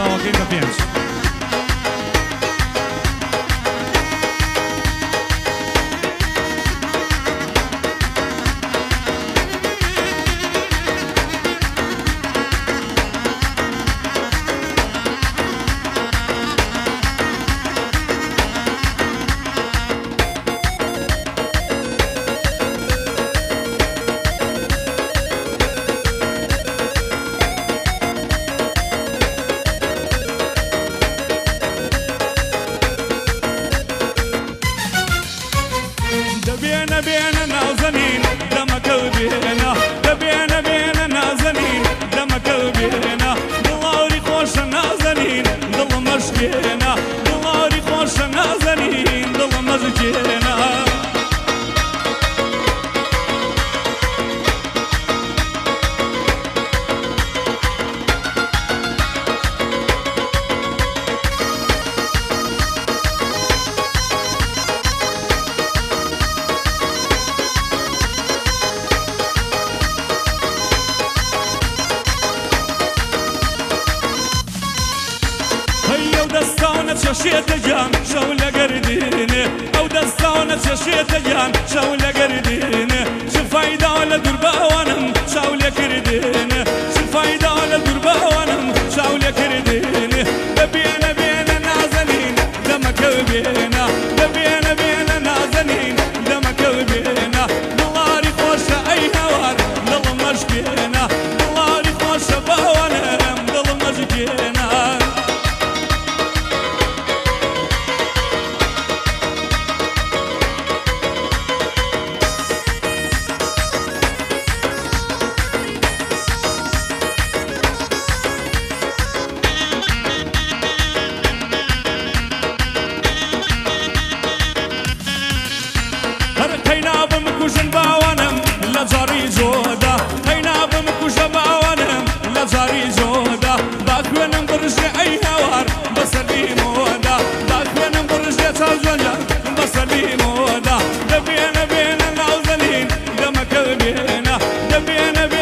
تاواکەی بە پێنج. دبينا بينا نازنين دمك وبينا دبينا بينا نازنين دمك وبينا دلاري خوش نازنين دل مشكينا دلاري خوش نازنين دل مشكينا دستانت ششيت جان شولة قرديني او دستانت ششيت جان شولة قرديني شفايدة على دربا وانم شولة كرديني شفايدة على دربا وانم شولة كرديني دبينا بينا نازنين دمك وبينا دبينا بينا نازنين دمك وبينا دلاري خوشة اي هوار دل مشكينا دلاري خوشة باوانم دل مشكينا هينا بمكوشن باوانم لجاري جودا هينا بمكوشن باوانم لجاري جودا باكوانم برجي اي هوار بسلي مودا باكوانم برجي تاجولا بسلي مودا دبينا بينا نازلين دمك بينا دبينا